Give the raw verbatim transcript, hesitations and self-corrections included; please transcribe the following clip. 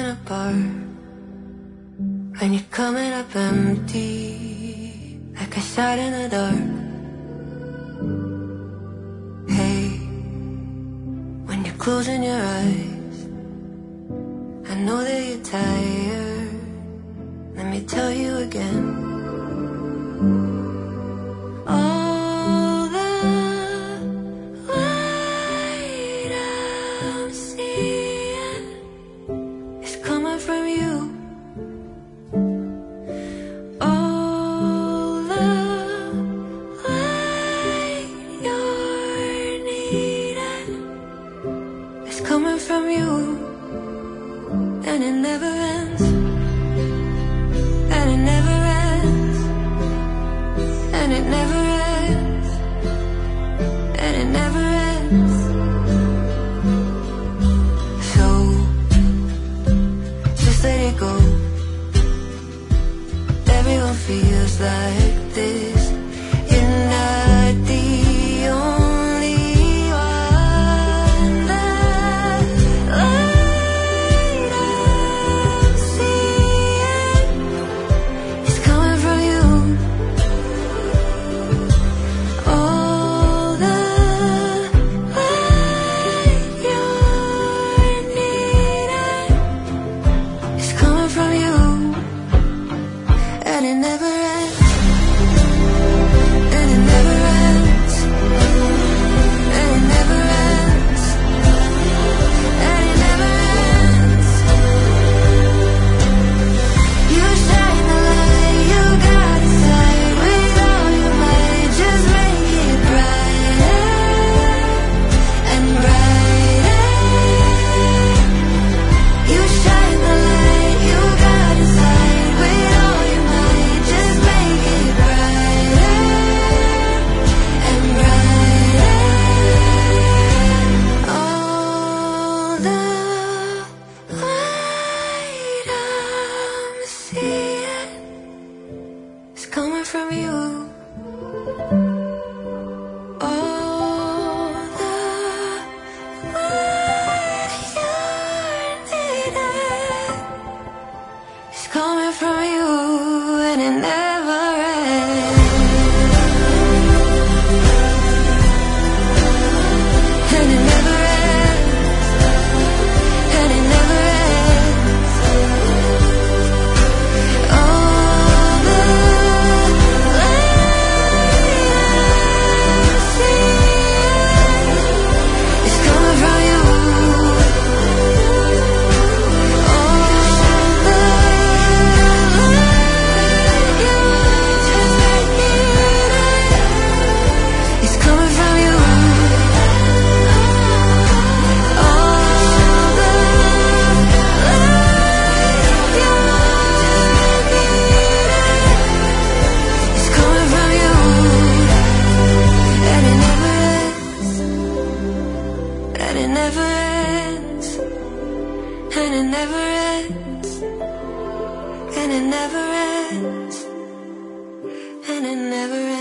coming apart, when you're coming up empty, like a shot in the dark. Hey, when you're closing your eyes, I know that you're tired. Let me tell you again. All the light I'm seeing is coming from you. All the light you're needing is coming from you. And it never ends. And it never ends. And it never ends. And it never ends. So just let it go. Everyone feels like this. You're not the only one. The light I'm seeing is coming from you. All the light you're needing is coming from you. And it never ends. And it never ends. And it never ends. And it never ends. You shine the light you got inside with all your might. Just make it brighter and brighter. You shine the light you got inside with all your might. Just make it brighter and brighter. All the light I'm seeing is coming from you. All the light you're needing is coming from you. And it never ends. And it never ends. And it never ends. All the light I'm seeing is coming from you. All the light you're needing is coming from you. All the light you're needing is coming from you. And it never ends. And it never ends. And it never ends. And it never ends. And it never